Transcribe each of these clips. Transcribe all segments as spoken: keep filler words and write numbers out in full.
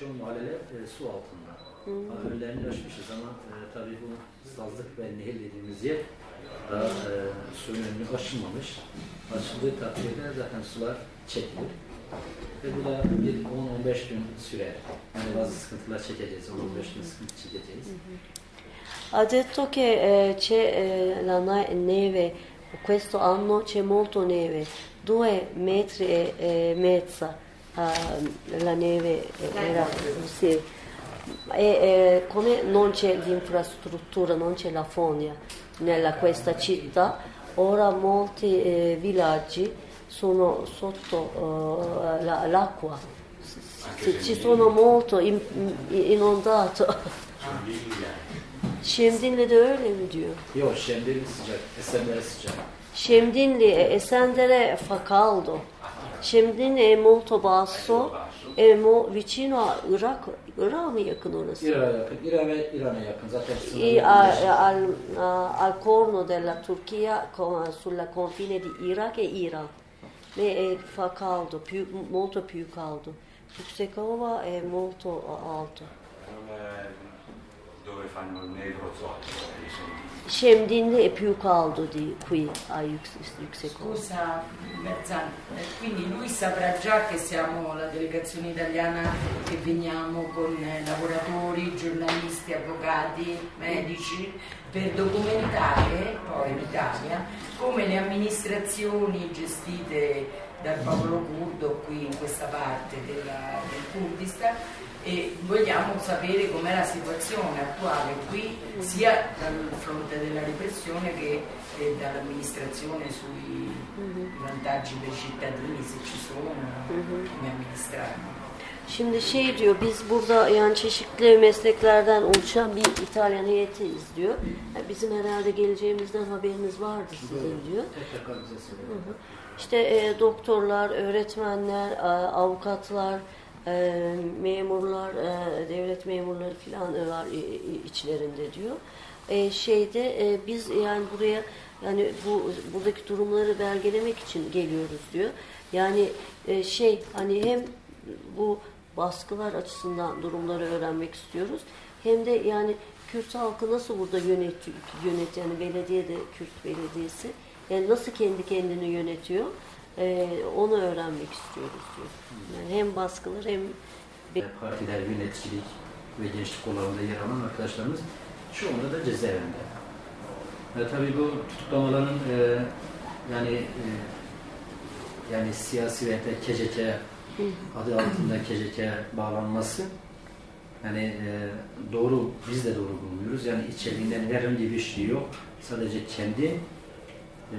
çoğu mahalleler e, su altında. Hmm. Önlerini aşmışız ama e, tabii bu sazlık ve nehir dediğimiz yer daha e, suyun önünü aşılmamış. Açıldığı takdirde zaten sular çekilir. Ve bu da bir on on beş gün sürer. Yani bazı sıkıntılar çekeceğiz, on on beş gün sıkıntı çekeceğiz. Ha detto che eh, c'è eh, la neve, questo anno c'è molto neve, due metri e eh, mezza uh, la neve era sì. E eh, come non c'è l'infrastruttura, non c'è la fogna nella questa città, ora molti eh, villaggi sono sotto uh, la, l'acqua, ci, ci sono molto in, inondato. Şemdinli'de öyle mi diyor? Yok, Şemdinli sıcak, Esenler sıcak. Şemdinli, Esendere fa caldo. Şemdinli è molto basso, è mo, vicino a Irak, Irak'a mı yakın orası? İran'a yakın, İran ve İran'a yakın zaten. I, al, al, al corno della Turchia, sulla confine di Iraq e Iran. E fa caldo, più, molto più caldo. Yüksekova è molto alto. Dove fanno il negoziato? Scemdinli è più caldo di qui a Yüksekova. Scusa, Merzan, quindi lui saprà già che siamo la delegazione italiana che veniamo con lavoratori, giornalisti, avvocati, medici per documentare poi in Italia come le amministrazioni gestite dal popolo curdo qui in questa parte della, del Kurdistan, e vogliamo sapere com'è la situazione attuale qui sia dal fronte della repressione che eh, dall'amministrazione sui vantaggi per i cittadini, se ci sono, come amministrarli. Şimdi şey diyor, biz burada yani çeşitli mesleklerden oluşan bir İtalyan heyetiyiz diyor. Yani bizim herhalde geleceğimizden haberiniz vardı sizin diyor. Hı hı. İşte e, doktorlar, öğretmenler, e, avukatlar, e, memurlar, e, devlet memurları falan var e, içlerinde diyor. E, şeyde e, biz yani buraya yani bu buradaki durumları belgelemek için geliyoruz diyor. Yani e, şey hani hem bu baskılar açısından durumları öğrenmek istiyoruz. Hem de yani Kürt halkı nasıl burada yönet, yönet yani belediye de Kürt belediyesi yani nasıl kendi kendini yönetiyor e, onu öğrenmek istiyoruz diyor. Yani hem baskılar hem partiler, yöneticilik ve gençlik kollarında yer alan arkadaşlarımız çoğunda da cezaevinde. Ve tabii bu tutuklamaların e, yani e, yani siyasi ve K C K adı altında K C K bağlanması yani e, doğru, biz de doğru bulmuyoruz. Yani içeriğinden herhangi bir şey yok. Sadece kendi e,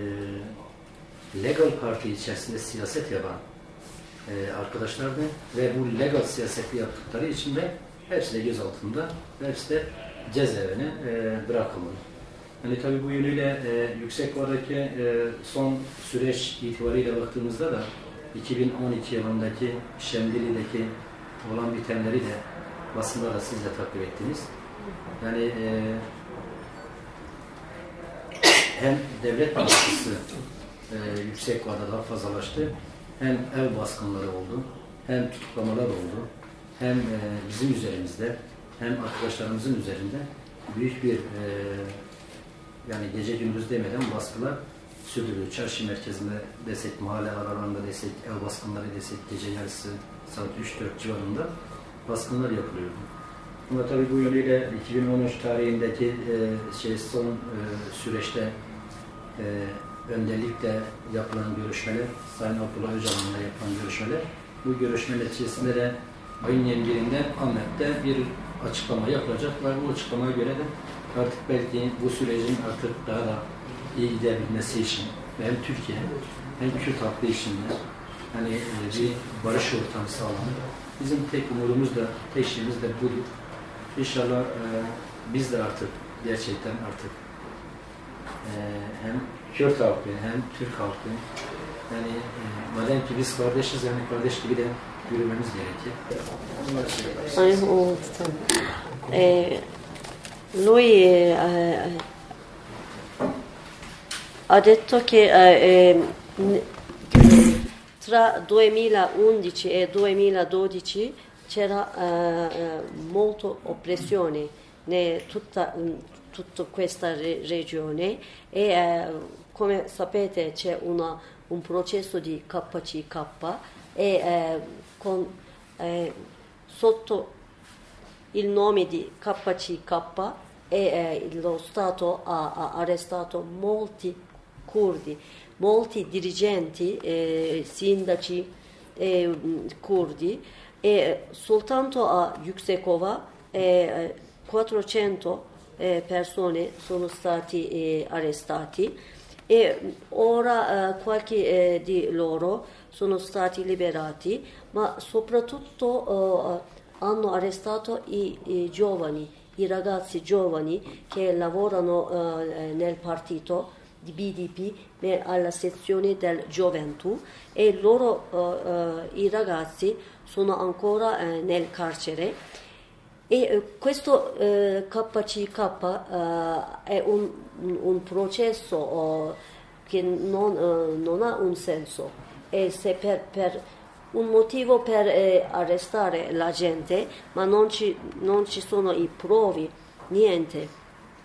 legal parti içerisinde siyaset yapan e, arkadaşlardı ve bu legal siyaseti yaptıkları için de hepsi de göz altında ve hepsi de cezaevine e, bırakıldı. Yani tabii bu yönüyle e, Yüksekova'daki e, son süreç itibariyle baktığımızda da iki bin on iki yılındaki Şemdinli'deki olan bitenleri de basında da siz de takip ettiniz. Yani e, hem devlet baskısı e, Yüksekova'da daha fazlalaştı, hem ev baskınları oldu, hem tutuklamalar oldu, hem e, bizim üzerimizde, hem arkadaşlarımızın üzerinde büyük bir e, yani gece gündüz demeden baskılar sürdürülüyor. Çarşı merkezinde desek, mahalle aralarında desek, ev baskınları desek, gece yarısı saat üç dört civarında baskınlar yapılıyordu. Ama tabii bu yönüyle iki bin on üç tarihindeki e, şey son e, süreçte e, önderlikle yapılan görüşmeler, Sayın Abdullah Öcalan'la yapılan görüşmeler, bu görüşme neticesinde de ayın yirmi birinde Ahmet'te bir açıklama yapılacak ve bu açıklamaya göre de artık belki bu sürecin artık daha da iyi gidebilmesi için hem Türkiye hem Kürt halkı için de hani bir barış ortamı sağlanır. Bizim tek umudumuz da, tek şeyimiz de budur. İnşallah e, biz de artık gerçekten artık e, hem Kürt halkı hem Türk halkı yani e, madem ki biz kardeşiz yani kardeş gibi de yürümemiz gerekir. Aynen oldu. E, lui eh, ha detto che eh, tra duemilaundici e duemiladodici c'era eh, molto oppressione in tutta, tutta questa re- regione e eh, come sapete c'è una, un processo di K C K e eh, con, eh, sotto il nome di K C K e eh, lo Stato ha, ha arrestato molti curdi, molti dirigenti, eh, sindaci eh, curdi e soltanto a Yüksekova eh, quattrocento eh, persone sono stati eh, arrestati e ora eh, qualche eh, di loro sono stati liberati, ma soprattutto eh, hanno arrestato i, i giovani, i ragazzi giovani che lavorano eh, nel partito di B D P alla sezione del gioventù e loro, eh, eh, i ragazzi sono ancora eh, nel carcere e eh, questo eh, K C K eh, è un, un processo eh, che non, eh, non ha un senso e se per, per un motivo per eh, arrestare la gente ma non ci, non ci sono i provi, niente.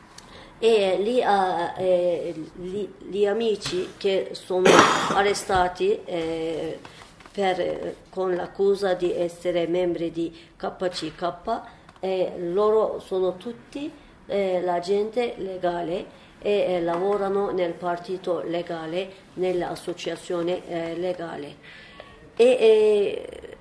E gli, uh, eh, gli, gli amici che sono arrestati eh, per, con l'accusa di essere membri di K C K, eh, loro sono tutti eh, la gente legale e eh, lavorano nel partito legale, nell'associazione eh, legale. E eh,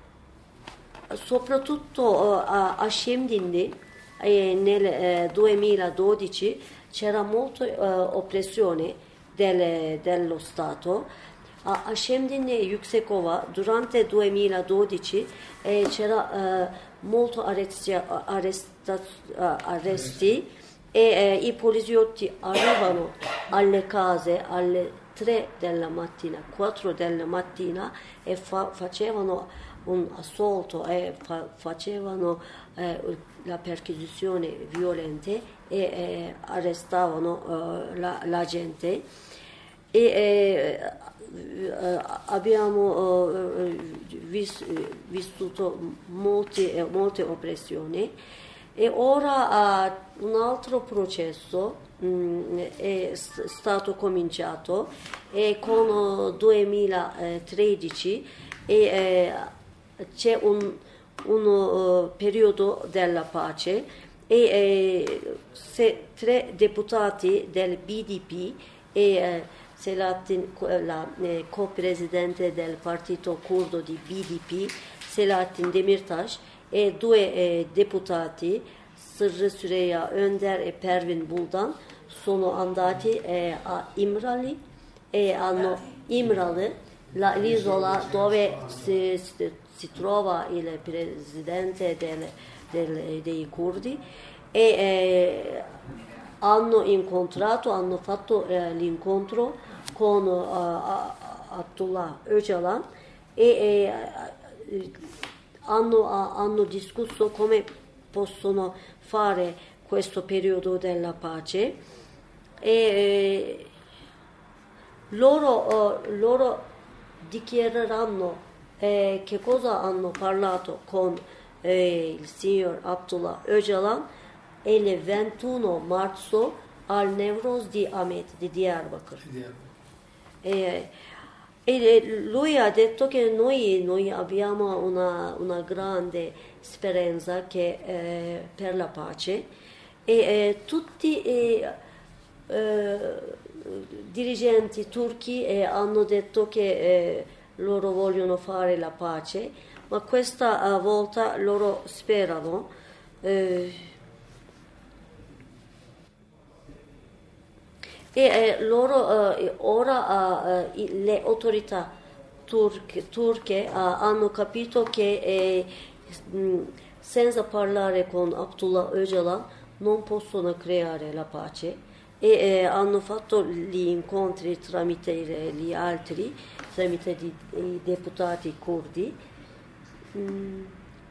soprattutto uh, a, a Şemdinli eh, nel eh, duemiladodici c'era molta uh, oppressione del, dello Stato. A, a Şemdinli e Yüksekova durante il duemiladodici eh, c'era uh, molto arresti, arresta, uh, arresti e eh, i poliziotti arrivano alle case alle tre della mattina, quattro della mattina e fa, facevano un assalto e fa, facevano eh, la perquisizione violenta e eh, arrestavano eh, la, la gente e eh, eh, abbiamo eh, vis, vissuto molte, molte oppressioni e ora eh, un altro processo mh, è stato cominciato e con duemilatredici e eh, c'è un, un uh, periodo della pace e eh, se tre deputati del B D P e eh, Selahattin, la eh, co-presidente del partito curdo di B D P Selahattin Demirtaş e due eh, deputati Sırrı Süreyya Önder e Pervin Buldan sono andati eh, a Imrali e hanno Imrali la, l'isola dove si, si, si trova il presidente del, del, dei curdi e eh, hanno incontrato, hanno fatto eh, l'incontro con uh, Abdullah Öcalan e eh, hanno, hanno discusso come possono fare questo periodo della pace e eh, loro, uh, loro dichiareranno eh, che cosa hanno parlato con eh, il signor Abdullah Öcalan il ventuno marzo al Nevroz di Ahmet di Diyarbakır. E, e lui ha detto che noi, noi abbiamo una, una grande speranza che, eh, per la pace e eh, tutti i eh, dirigenti turchi eh, hanno detto che eh, loro vogliono fare la pace, ma questa uh, volta loro sperano eh, e eh, loro eh, ora eh, le autorità turche, turche eh, hanno capito che eh, mh, senza parlare con Abdullah Öcalan non possono creare la pace e eh, hanno fatto gli incontri tramite gli altri, tramite i, i deputati curdi mm.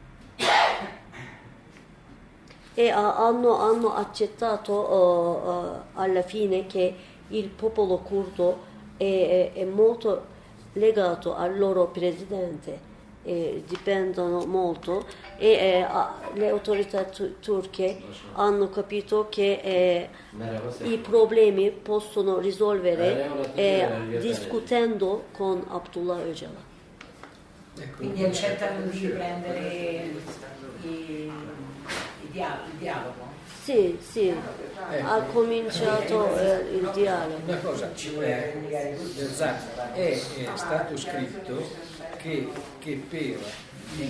e uh, hanno, hanno accettato uh, uh, alla fine che il popolo curdo è, è, è molto legato al loro presidente eh, dipendono molto e eh, le autorità tu- turche hanno capito che eh, i problemi possono risolvere eh, discutendo con Abdullah Öcalan. Quindi accettano di riprendere i, i dia- il dialogo. Sì, sì, ha cominciato eh, il dialogo. Una cosa, eh, esatto, è, è stato scritto che, che per il, eh,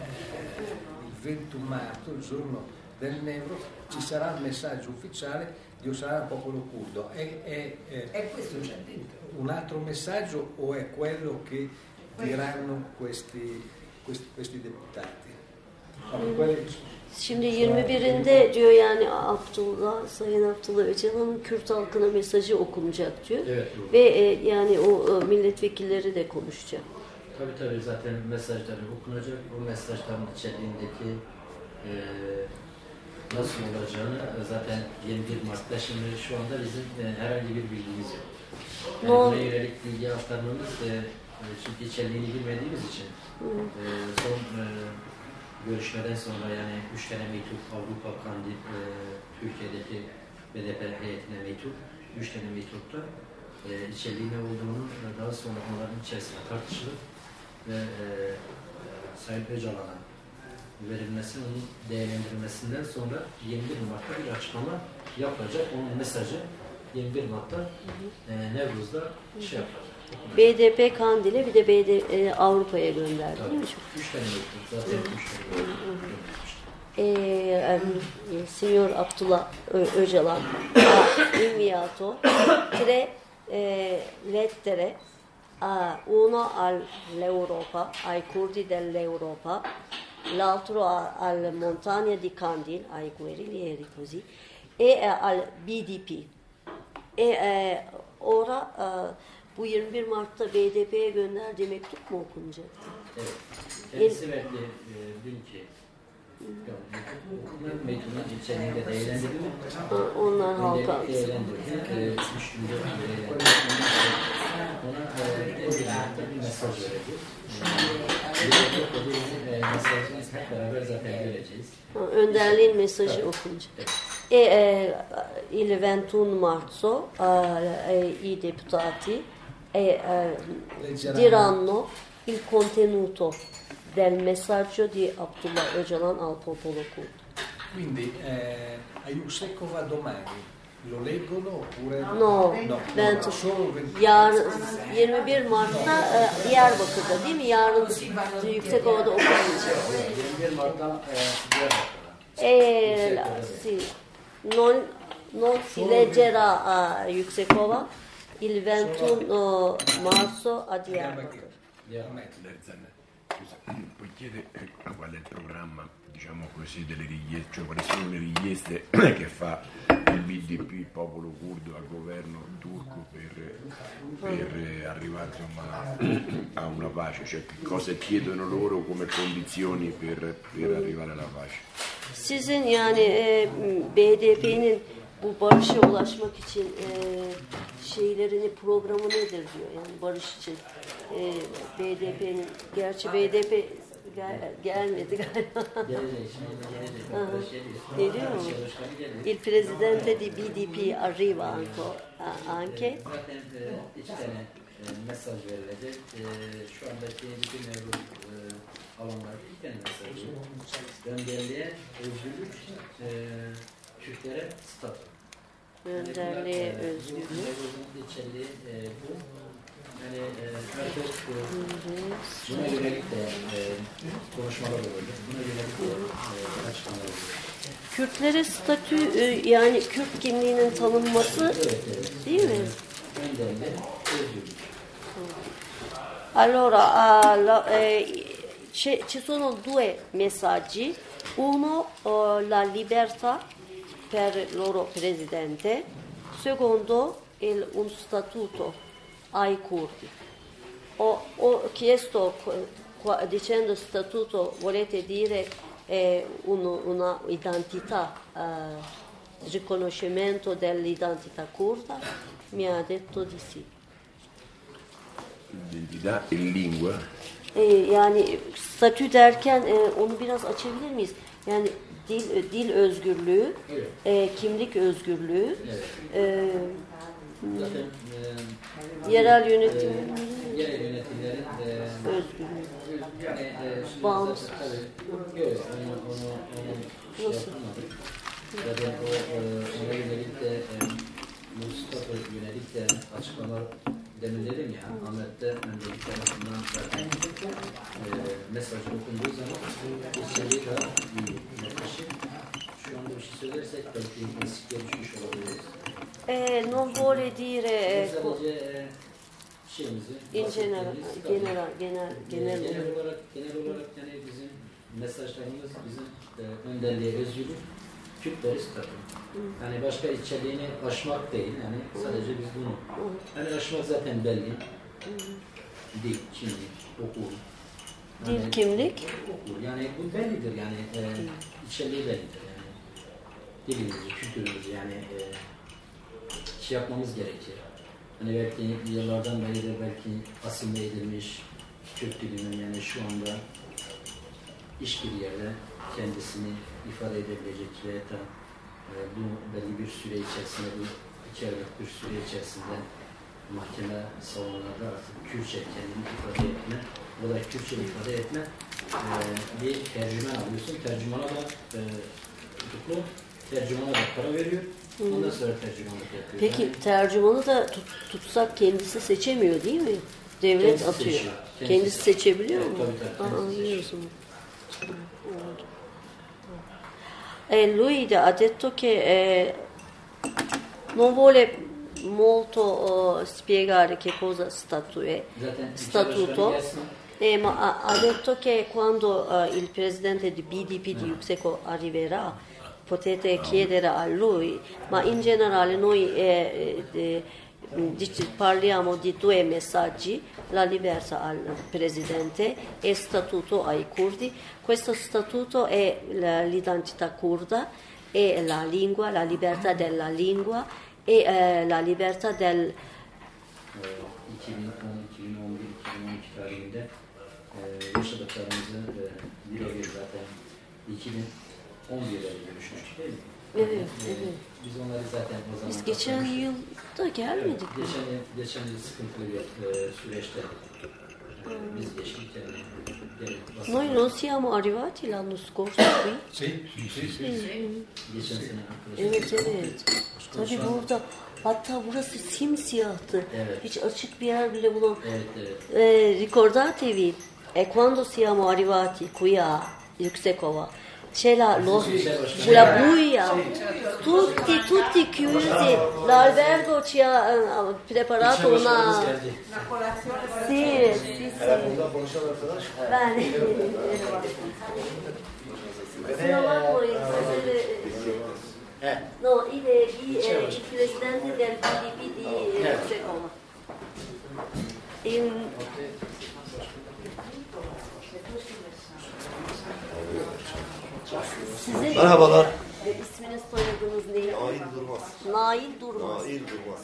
il ventuno marzo, il giorno del Nevro, ci sarà il messaggio ufficiale di Öcalan al popolo curdo. È, è, è, E questo c'è dentro. un altro messaggio o è quello che diranno questi, questi, questi deputati? Allora, quelli- Şimdi yirmi birinde diyor yani Abdullah, Sayın Abdullah Öcalan'ın Kürt halkına mesajı okunacak diyor. Evet, doğru. Ve e, yani o e, milletvekilleri de konuşacak. Tabii tabii zaten mesajları okunacak. Bu mesajların içeriğindeki e, nasıl olacağını zaten yirmi bir Mart'ta şimdi şu anda bizim e, herhangi bir bilgimiz yok. Yani Ne oldu? buna yönelik bilgi aktarmamız e, e, çünkü içeriğini bilmediğimiz için e, son e, görüşmeden sonra yani üç tane mektup Avrupa Kandil e, Türkiye'deki B D P heyetine mektup, üç tane mektupta e, içeriği ne olduğunu e, daha sonra onların içerisinde tartışılıp ve e, Sayın Öcalan'a verilmesi, onun değerlendirilmesinden sonra yirmi bir Mart'ta bir açıklama yapılacak. Onun mesajı yirmi bir Mart'ta e, Nevruz'da şey yapılacak. B D P Kandil'e bir de B D e, Avrupa'ya gönderdi değil mi? Üç tane mektup, zaten üç tane mektup. Eh, eh, signor Abdullah Ö- Öcalan ha inviato tre eh, lettere, a, uno all'Europa, ai curdi dell'Europa, l'altro a- al Montagna di Kandil, ai guerriglieri così, e eh, al B D P. E eh, ora eh, bu yirmi bir Mart'ta B D P'ye gönderdiği mektup mu okunacak? Evet. Kendisi verdi e, dünkü okunan mektubun içeriğinde değerlendirildi. Ha, onlar halka. Öncelikle değerlendirildi. E, üç günde değerlendirildi. Ona e, en birlikte bir mesaj verildi. E, e, mesajını hep beraber zaten göreceğiz. Ha, önderliğin mesajı okunacak. E, eh, il ventuno marzo eh, i deputati eh, eh, diranno il contenuto del messaggio di Abdullah Öcalan al popolo curdo. Quindi eh, a Yüksekova domani lo leggono oppure No, no, ben no, solo ventuno. yarın yirmi bir Mart'ta e, Diyarbakır'da değil mi? Yarın Yüksekova'da okunacak. yirmi bir Mart'ta e, Diyarbakır'da. E, la- sì. Non, non si leggerà a Yüksekova il ventuno marzo a Diyarbakır. Diyarbakır. Scusa, puoi chiedere eh, qual è il programma, diciamo così, delle richieste, cioè quali sono le richieste che fa il B D P, il popolo curdo, al governo turco per, per eh, arrivare insomma, a una pace, cioè che cosa chiedono loro come condizioni per, per arrivare alla pace? Sizin yani e, B D P'nin bu barışa ulaşmak için e, şeylerini, programı nedir diyor yani barış için. E, B D P'nin, gerçi B D P gel, gelmedi galiba. Gelecek, şimdi gelecek. Aha. Arkadaş geliyor. Geliyor mu? Arkadaş başkanı geliyor. Il presidente di B D P arriva anco- a- anche. Zaten e, iki tane e, mesaj verilecek. E, şu andaki bütün mevcut e, alanlarda iki tane mesaj gönderiliğe özgürlük, e, Türklere statü. Önderliğe özgürlük. Mevcudun içeriği e, bu. Yani e, artık e, buna yönelik de e, konuşmalar olacak. Buna yönelik de e, açıklamalar olacak. Kürtlere statü e, yani Kürt kimliğinin tanınması değil mi? Önderliğe özgürlük. Allora, ah, la- eh, ci ci sono due messaggi. Uno, eh, la libertà per il loro presidente. Secondo, il, un statuto ai curdi. Ho, ho chiesto, qua- dicendo statuto, volete dire eh, uno- una identità, eh, riconoscimento dell'identità curda? Mi ha detto di sì. Identità e lingua? E, yani statü derken e, onu biraz açabilir miyiz? Yani dil dil özgürlüğü, Evet. e, kimlik özgürlüğü, Evet. e, Zaten e, yerel yönetim e, yerel yönetimlerin e, özgürlüğü. yani e, şimdi Bağımsız. zaten tabii yok onu onu onu şey Nasıl? yapamadık. Zaten o e, ona yönelik de e, Mustafa yönelik de açıklamalar demin dedim ya Ahmet'te öncelik tarafından zaten e, mesaj okunduğu zaman içeriği daha iyi yaklaşık. Şu anda bir şey söylersek belki eksikliğe düşmüş olabiliriz. E, non vuole dire Biz ecco, sadece e, şeyimizi in general, bahsettiğimiz tabii. genel, genel, genel, genel, genel olarak genel olarak yani bizim mesajlarımız bizim e, önderliğe özgürlük, Kürtleri statü. Yani başka içeriğini aşmak değil yani sadece biz bunu. Yani aşmak zaten belli. Dil, kimlik, okul. Yani, dil, kimlik, okul. Yani bu bellidir yani e, içeriği bellidir yani. Dilimizi, kültürümüzü yani e, şey yapmamız gerekir. Hani belki yıllardan beridir belki asimile edilmiş Türk dilinin yani şu anda hiçbir yerde kendisini ifade edebilecek ve da e, bu belli bir süre içerisinde bu iki aylık bir süre içerisinde mahkeme salonlarda artık Kürtçe kendini ifade etme o da Kürtçe ifade etme e, bir tercüman alıyorsun. Tercümana da e, tutuklu tercümana da para veriyor. Ondan sonra tercümanlık yapıyor. Peki Yani, tercümanı da tut, tutsak kendisi seçemiyor değil mi? Devlet Kendisi atıyor. seçiyor. Kendisi, Kendisi seçebiliyor Evet, mu? tabii, tabii, Aa, kendisi anlıyorsun. Oldu. E, lui ha detto che eh, non vuole molto eh, spiegare che cosa statu è, zaten statuto, gelsin. eh, ma ha, ha detto che quando eh, il presidente di B D P di Yukseko arriverà potete chiedere a lui, ma in generale noi eh, eh, dic- parliamo di due messaggi, la libertà al presidente e statuto ai curdi. Questo statuto è la- l'identità curda e la lingua, la libertà della lingua e eh, la libertà del... Ee, iki bin on, iki bin on bir, iki bin on iki tarihinde e, yaşadıklarımızı e, birebir zaten iki bin on bir'de görüşmüştük değil mi? Evet, E, evet. Biz onları zaten o zaman Biz geçen katılmıştık. yıl da gelmedik mi? Geçen yıl, geçen yıl sıkıntılı bir e, süreçte e, biz geçtik yani. gelip basın- Noi non siamo arrivati l'anno scorso qui. Sì, sì, sì. Geçen sene arkadaşlar. Evet evet. Tabii burada hatta burası simsiyahtı. Evet. Hiç açık bir yer bile bulam. Evet evet. Eh, ricordatevi eh, quando siamo arrivati qui a Yuksekova c'era lo, la buia, tutti, tutti chiusi, l'albergo ci ha eh, preparato una... geldi. Sì, sì, sì. Ben... Kusura bakmayın, size de... Evet. No, il, il, eh, il presidente del B D P di Yuksekova. In... Sizin Merhabalar. e, isminiz soyadınız neydi? Nail Durmaz. Nail Durmaz. Nail Durmaz.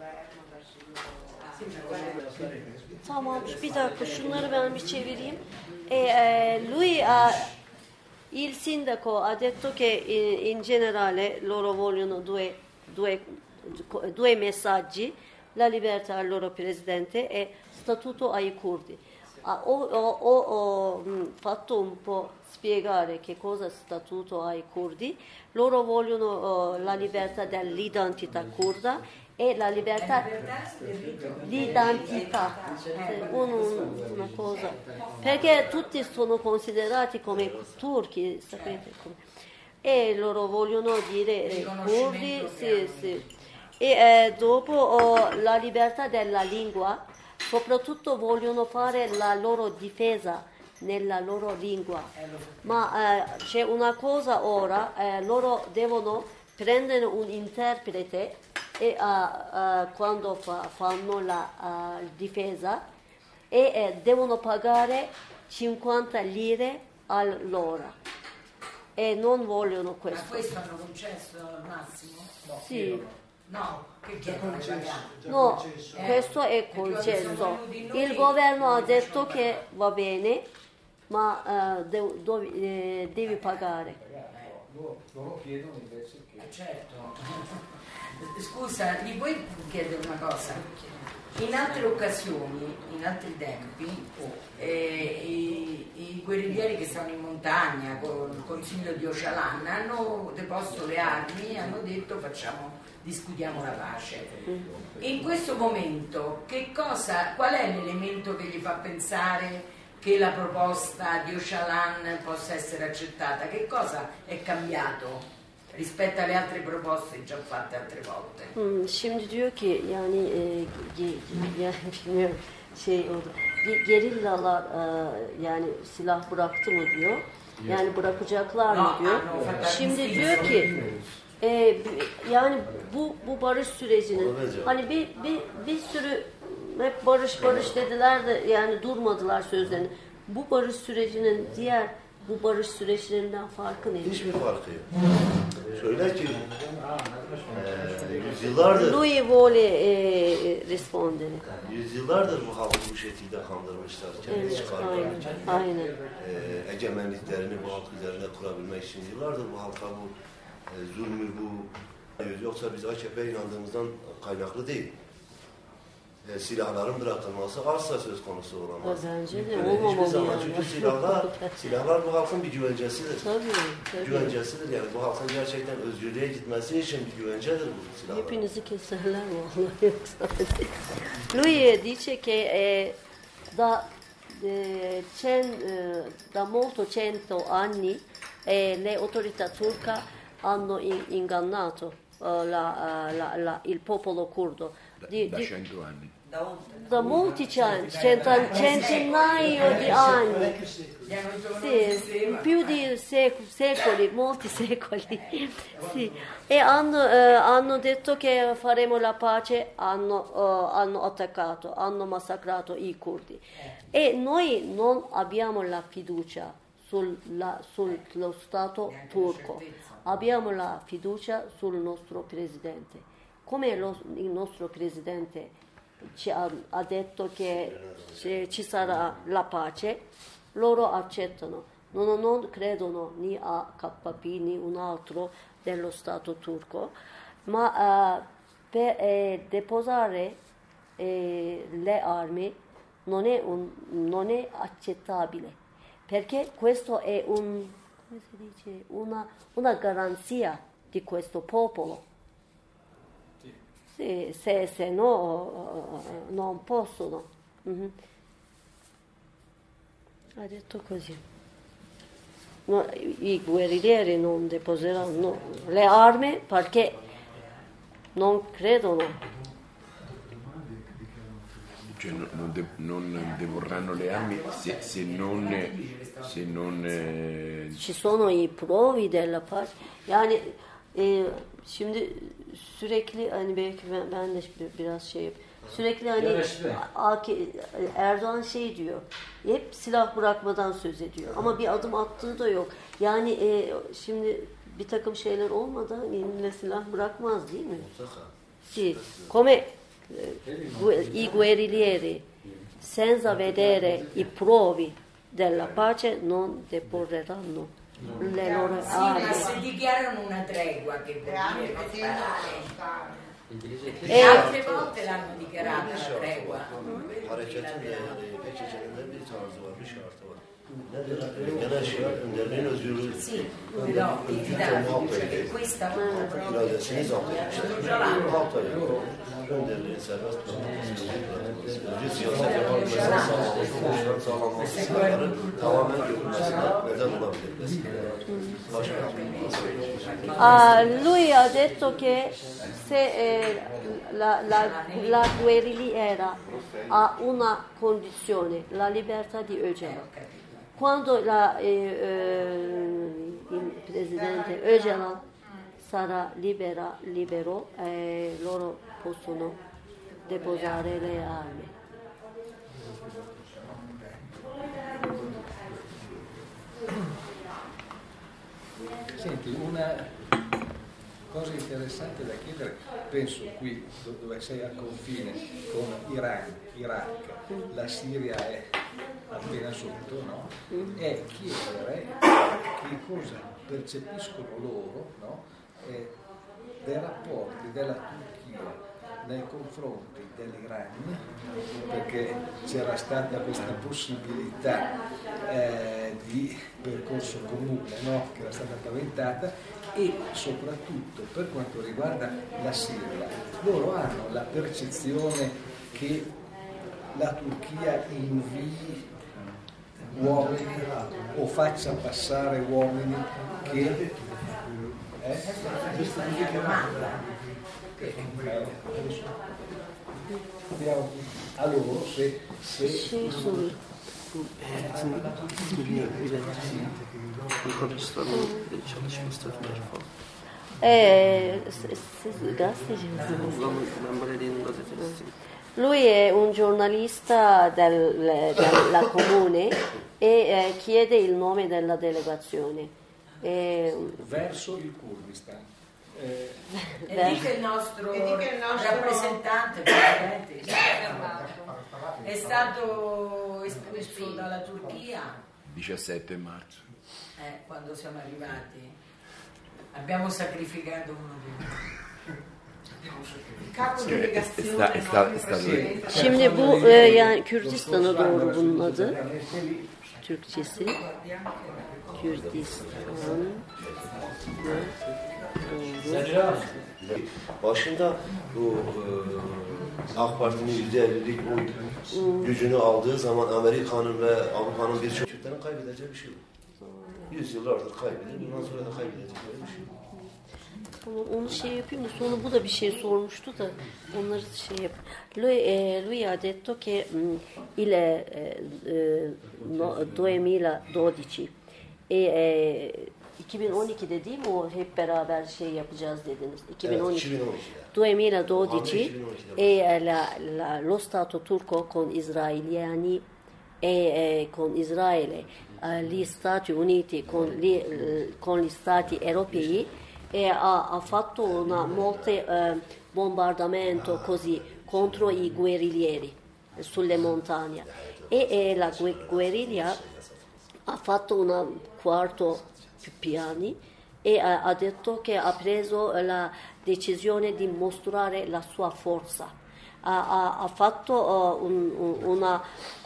Tamam, bir dakika şunları ben bir çevireyim. E, eh, lui ha, il sindaco ha detto che in, in generale loro vogliono due, due, due messaggi, la libertà al loro presidente e statuto ai curdi. Ha ho, ho- ho- ho, mh, fatto un po' spiegare che cosa è statuto ai curdi. Loro vogliono oh, la libertà dell'identità curda e la libertà l'identità, un- un- una cosa, perché tutti sono considerati come turchi, sapete come. E loro vogliono dire eh, curdi, sì, sì. E eh, dopo oh, la libertà della lingua, soprattutto vogliono fare la loro difesa nella loro lingua. Ma eh, c'è una cosa ora, eh, loro devono prendere un interprete e, eh, eh, quando fa- fanno la eh, difesa e eh, devono pagare cinquanta lire all'ora e non vogliono Ma questo. questo hanno concesso al massimo? Sì, No, che chiedono le vacanze? No, Eh, questo è perché quando siamo concesso. venuti noi, Il governo ha non detto facciamo che pagare. va bene, ma eh, de- dov- eh, devi pagare. Loro, loro chiedono invece che... Eh, certo. Scusa, gli puoi chiedere una cosa? In altre occasioni, in altri tempi, eh, i, i guerriglieri che stanno in montagna con il consiglio di Öcalan hanno deposto le armi e hanno detto facciamo, discutiamo la pace. In questo momento che cosa, qual è l'elemento che gli fa pensare che la proposta di Öcalan possa essere accettata? Che cosa è cambiato rispetto alle altre proposte già fatte altre volte? Hmm, şimdi diyor ki yani e, ge- yani bilmiyorum şey oldu. Ge- Gerillalar e, yani silah bıraktı mı diyor. Yani bırakacaklar mı No, diyor. hanno fatto Şimdi armisticio. diyor ki e, bi- yani bu bu barış sürecinin hani bir bir bir sürü hep barış barış dediler de yani durmadılar sözlerini. Bu barış sürecinin diğer bu barış süreçlerinden farkı ne? Hiçbir farkı yok. Şöyle ki e, yüzyıllardır Lui vuole e, rispondere. yüzyıllardır bu halkı bu şekilde kandırmışlar. Kendi Evet, çıkarlarını, aynen, aynen. e, egemenliklerini bu halk üzerinde kurabilmek için yıllardır bu halka bu e, zulmü bu yoksa biz A K P'ye inandığımızdan kaynaklı değil. E, silahların bırakılması asla söz konusu olamaz. Bence de Yani hiçbir olmamalı zaman yani. çünkü silahlar silahlar bu halkın bir güvencesidir. Tabii, tabii. Güvencesidir yani bu halkın gerçekten özgürlüğe gitmesi için bir güvencedir bu silahlar. Hepinizi keserler vallahi yoksa. Lui dice che eh, da, eh, cen, eh, da molto cento anni eh, le autorità turca hanno in- ingannato eh, la, eh, la, la, il popolo curdo. Da, Di- da di- cento anni. Da oltre. da molti cen- centa- centinaio di anni. Gli hanno introdotto un Sì, sistema. più di sec- secoli, molti secoli. Sì. E hanno, eh, hanno detto che faremo la pace, hanno, eh, hanno attaccato, hanno massacrato i curdi. E noi non abbiamo la fiducia sulla- sullo Stato turco, abbiamo la fiducia sul nostro presidente. Come lo- il nostro presidente ci ha, ha detto che ci, ci sarà la pace, loro accettano, non, non credono né a K P né un altro dello Stato turco, ma eh, per eh, deposare eh, le armi non è, un- non è accettabile, perché questo è un, come si dice, una, una garanzia di questo popolo. Sì, se, se no eh, non possono. Mhm. Ha detto così. No, i i guerriglieri non deposeranno le armi perché non credono. Cioè non, non de- non deporranno le armi se, se non, se non eh, Ci sono i provi della pace. Yani e, şimdi sürekli hani belki ben, ben de bir- biraz şey yap- sürekli hani Yarıştı. A K Erdoğan şey diyor. Hep silah bırakmadan söz ediyor. Ama bir adım attığı da yok. Yani e, şimdi bir takım şeyler olmadan eline silah bırakmaz değil mi? Sì, come eh, gu- i guerriglieri senza vedere i provi della pace non deporreranno le loro Sì, ma armi. se dichiarano una tregua che vuol dire non sparare. E Altre volte l'hanno dichiarata la tregua. Hareketin de yani pek içerisinde bir tarzı var, bir şartı var. Nedir? Genel şey, önderliğin özgürlüğü. Sì, però ti dà la fiducia che questa volta proprio İradesini zapt etmişler. Öcalan. Halk da yok. Önderliğin serbest bırakılması, özgür siyaset yapabilmesine sağlanması, koşulların sağlanması, silahların tamamen görülmesine neden olabilir mesela. Başka bir ah, lui ha detto che se eh, la, la, la guerrigliera ha una condizione, la libertà di Öcalan. Quando la, eh, eh, il presidente Öcalan sarà libera, libero, eh, loro possono deposare le armi. Senti, una, cosa interessante da chiedere, penso qui dove sei al confine con Iran, Iraq, la Siria è appena sotto, no? È chiedere che cosa percepiscono loro, no? eh, dei rapporti della Turchia nei confronti dell'Iran, perché c'era stata questa possibilità eh, di percorso comune, no? Che era stata paventata, e soprattutto per quanto riguarda la Siria, loro hanno la percezione che la Turchia invii uomini o faccia passare uomini che eh? a loro se, se Şey soruyor. Yunanistan çalışma statüleri falan. Ee, siz siz gazeteci misiniz? Ben belediyenin gazetecisiyim. Lui è un giornalista del- della comune e eh, chiede il nome della delegazione. Eh, verso il Kurdistan. Eh, E dica il nostro, E dica il nostro- rappresentante, presidente, è stato espulso dalla Turchia diciassette marzo. eh, quando siamo arrivati. Abbiamo sacrificato uno di noi. Il capo Sì, delegazione, è sta- è sta- no, è stato- Presidente. Şimdi bu e, yani Kürdistan'a doğru bunun adı. Türkçesi Kürdistan. Doğru. Başında bu e, AK Parti'nin yüzde ellilik oy gücünü aldığı zaman Amerika'nın ve Avrupa'nın birçok Türklerin kaybedeceği bir şey yok. Yüzyıllardır kaybedilir, bundan sonra da kaybedecekleri bir şey yok. Tamam, onu şey yapayım da sonra bu da bir şey sormuştu da onları şey yap. Lui, eh, lui ha detto che mh, il eh, eh, no, duemiladodici e eh, iki bin on ikide değil mi o hep beraber şey yapacağız dediniz. iki bin on iki. iki bin on ikide. duemiladodici e la, la, lo Stato turco con israeliani e eh, con Israele, eh, gli Stati Uniti con gli, eh, con gli Stati europei e ha, ha fatto una molte eh, bombardamento così contro i guerriglieri sulle montagne e, e la gu- guerriglia ha fatto un quarto più piani e ha, ha detto che ha preso la decisione di mostrare la sua forza. Ha, ha, ha fatto uh, un, un, una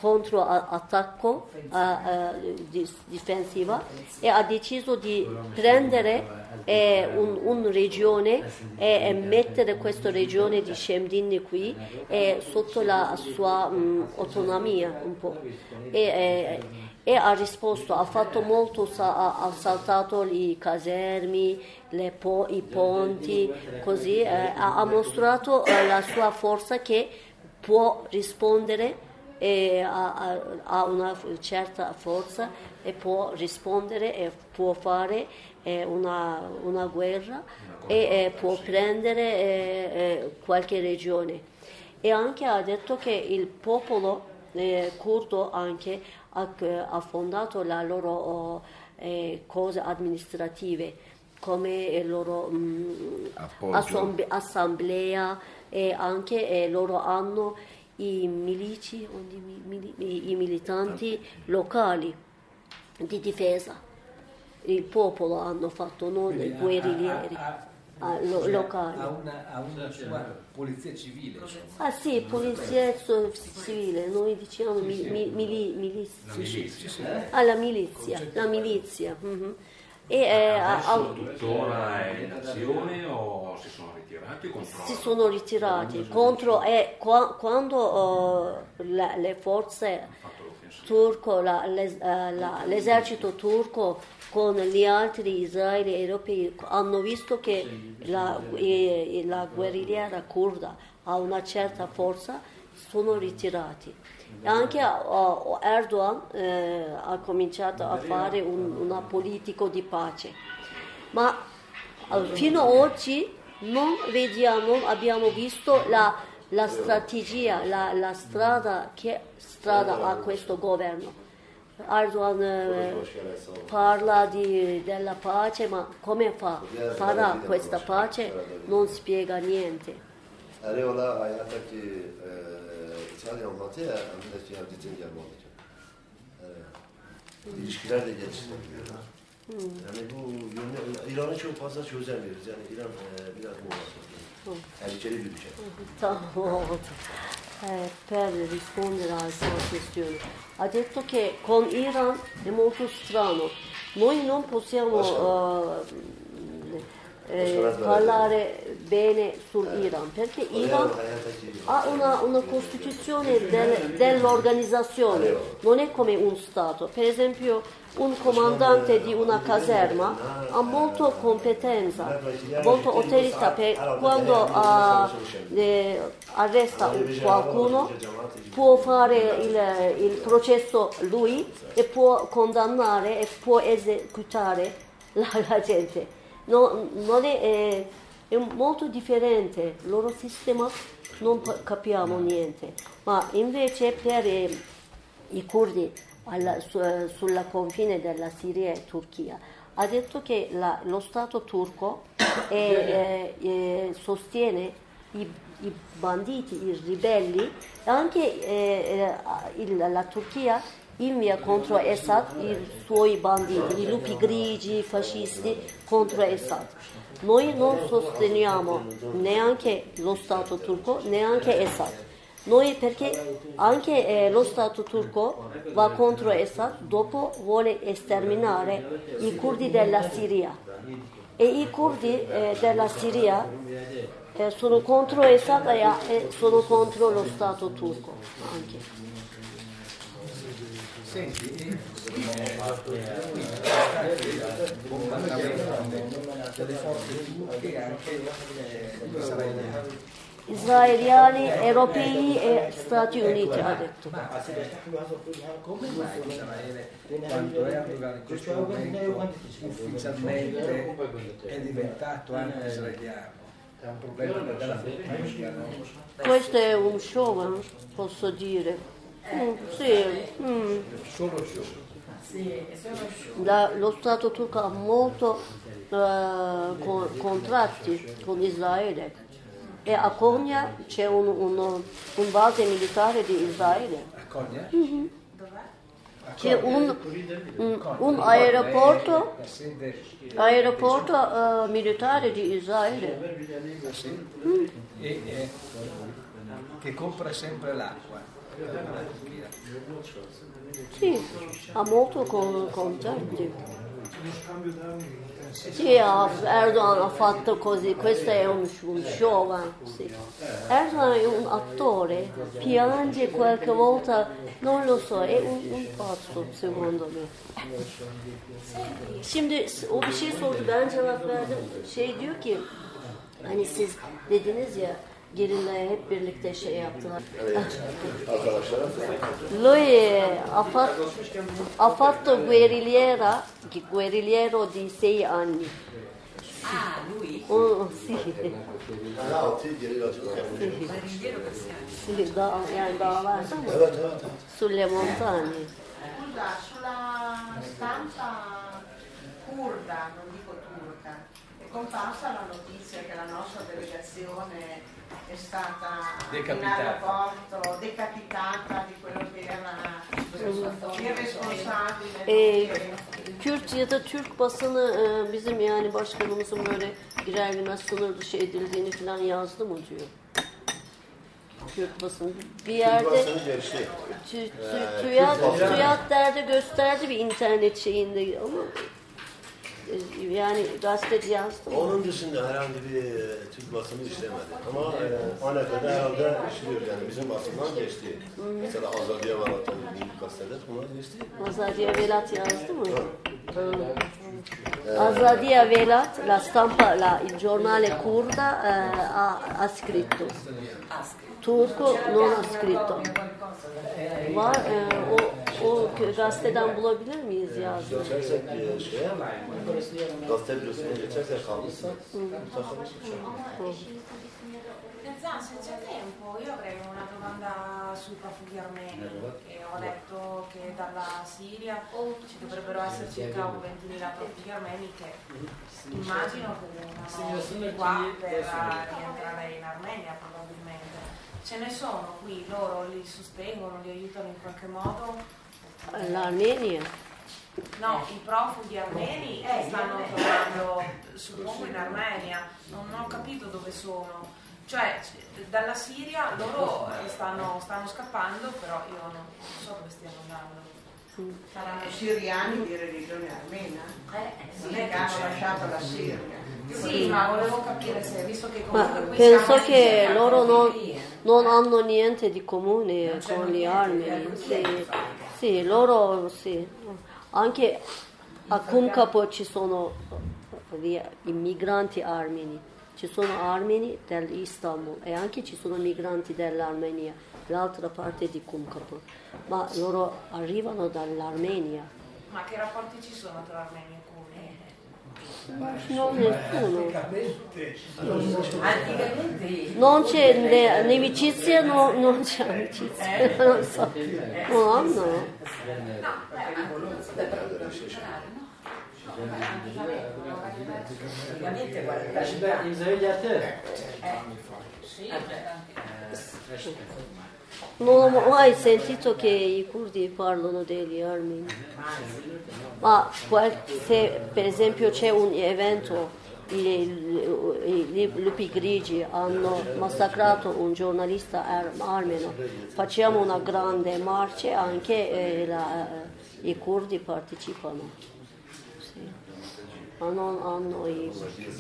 controattacco uh, uh, di- difensiva e ha deciso di prendere eh, un, un regione e, e mettere questa regione di Şemdinli qui eh, sotto la sua mh, autonomia un po'. E, eh, e ha risposto, ha fatto molto, sa- ha, ha saltato i casermi, le po- i ponti, così eh, ha, ha mostrato eh, la sua forza che può rispondere, eh, ha, ha- ha una certa forza e può rispondere e può fare eh, una, una guerra e eh, può prendere eh, eh, qualche regione. E anche ha detto che il popolo eh, curdo anche ha, ha fondato le loro oh, eh, cose amministrative come il loro mh, Appoggio. assemb- assemblea e anche eh, loro hanno i milici, o di mi- mili- i, i militanti locali di difesa. Il popolo hanno fatto, non i guerriglieri ha- ah, lo- cioè, locali. ha una, ha una sua polizia civile, insomma. Ah sì, polizia so- civile, noi diciamo mi- mi- mili- milizia. Sì, sì, sì, sì. Ah, la milizia, la milizia. mhm. E eh, ha- ha- Adesso tuttora è in azione o si sono ritirati o controllano? si sono ritirati contro e qua- quando eh, la- le forze turco, la- le- eh, la- l'esercito turco con gli altri Israeli europei hanno visto che la, eh, la guerrigliera curda ha una certa forza, sono ritirati. E anche uh, Erdogan eh, ha cominciato a fare un, una politica di pace, ma eh, fino ad oggi non vediamo, non abbiamo visto la, la strategia, la, la strada, che strada ha questo governo. Erdogan eh, parla di, della pace, ma come fa, farà questa pace non spiega niente. Arıyorlar hayattaki e, İtalyan matı ya Amerika'daki yardımcı gelme olacak. Yani, ilişkiler de geliştiriliyorlar. Yani bu yönde İran'ı çok fazla çözemiyoruz. Yani İran e, biraz muhafaza. Tehlikeli bir ülke. Tamam oldu. Eh, per rispondere al suo questione, ha detto che con Iran è molto strano, noi non possiamo eh, eh, parlare bene sull'Iran perché Iran ha una, una costituzione del, dell'organizzazione, non è come un Stato. Per esempio un comandante di una caserma ha molta competenza, molta autorità per quando uh, eh, arresta qualcuno, può fare il, il processo lui e può condannare e può esecutare la, la gente. No, non è, è, è molto differente, il loro sistema non capiamo niente, ma invece per eh, i curdi alla, su, sulla confine della Siria e Turchia ha detto che la, lo Stato turco è, è, è, sostiene i, i banditi, i ribelli, e anche eh, il, la Turchia invia contro Assad i suoi banditi, i lupi grigi, i fascisti contro Assad. Noi non sosteniamo neanche lo Stato turco, neanche Assad. Noi perché anche eh, lo Stato turco va contro Assad, dopo vuole sterminare i curdi della Siria. E i curdi eh, della Siria eh, sono contro Assad e eh, sono contro lo Stato turco anche. Senti, eh, bombardamento delle forze turche anche eh, israeliane. Israeliani, europei e Stati Uniti, ha detto. Ma come mai Israele, quando Erdogan in questo momento ufficialmente è diventato anche israeliano? È un problema della politica, no? Questo è un show, eh, posso dire. Mm, sì, mm. Solo show. La, lo Stato turco ha molto eh, con, contratti con Israele e a Konya c'è un, un, un base militare di Israele. A Konya? Mm-hmm. C'è un, un, un aeroporto, aeroporto uh, militare di Israele. Mm. E, e, che compra sempre l'acqua. Sì, ha molto con, contenti. Sì, Erdogan ha fatto così, questo è un, un show. Sì. Erdogan è un attore, piange qualche volta, non lo so, è un, un pazzo secondo me. Şimdi o bir şey sordu, ben cevap verdim. Şey diyor ki, hani siz dediniz ya, gerillaya hep birlikte şey yaptılar. Lui ha fatto guerrigliera, guerrigliero di sei anni. Ah, lui? Oh, sì. Sì, da, yani dağlarda mı? Evet, evet. Sulle montagne. Scusa, sulla stampa curda, non dico turca, è comparsa la notizia che la nostra delegazione è stata Decapitata. in aeroporto, decapitata di quello che era il responsabile. E, Kürt ya da Türk basını e, bizim yani başkanımızın böyle birer güne sınır dışı edildiğini falan yazdı mı diyor. Kürt basını. Bir yerde tü, tü, TÜYAD, TÜYAD derdi gösterdi bir internet şeyinde ama e, yani gazeteci yazdı mı? Onun dışında herhangi bir Türk basını işlemedi. Ama e, Ankara'da herhalde işliyor yani bizim basından geçti. Hı. Mesela Azadiye Velat'ın büyük gazeteler bunlar geçti. Azadiye Velat yazdı mı? Hı. Azadiye Velat, la stampa, la, il giornale curda eh, ha, ha scritto. Turco non ha scritto. Var, eh, o O gazeteden bulabilir miyiz yazmayı? Geçersek e, şeye, gazete bürosuna geçersek kalmışsa, Zan, se c'è tempo, io avrei una domanda sui profughi armeni, che ho letto che dalla Siria ci dovrebbero essere circa un ventimila profughi armeni che immagino che vengano qua per rientrare in Armenia probabilmente. Ce ne sono qui, loro li sostengono, li aiutano in qualche modo? L'Armenia? No, i profughi armeni stanno trovando, suppongo in Armenia, non ho capito dove sono. Cioè, dalla Siria loro stanno, stanno scappando, però io non so dove stiano andando. Saranno siriani di religione armena? Eh, Non è che hanno lasciato la Siria. Sì, ma volevo capire se, visto che Ma comunque qui penso siamo che in loro non, profughi, non hanno niente di comune Non c'è con gli niente, armeni. eh, Sì, sì, loro sì. Anche a Kumkapo ci sono gli immigranti armeni. Ci sono armeni dell'Istanbul e anche ci sono migranti dell'Armenia, l'altra parte di Kumkapo, ma loro arrivano dall'Armenia. Ma che rapporti ci sono tra Armenia e Curdi? Non nessuno. Anticamente Non c'è ne- inimicizia, no, non c'è amicizia, non so. Non hanno. praticamente guarda, Non ho mai sentito che i curdi parlano degli armeni. Ma qual- se per esempio c'è un evento, i, i- i lupi grigi hanno massacrato un giornalista ar- armeno, facciamo una grande marcia, anche eh, la- i curdi partecipano. Sì. Ma non hanno i...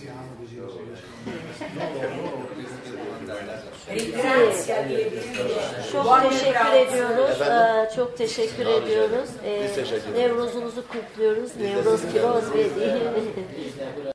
ringrazia diye Çok teşekkür ediyoruz. Ee, Çok teşekkür ediyoruz. Ee, Nevruz'unuzu kutluyoruz. Nevroz Kiroz ve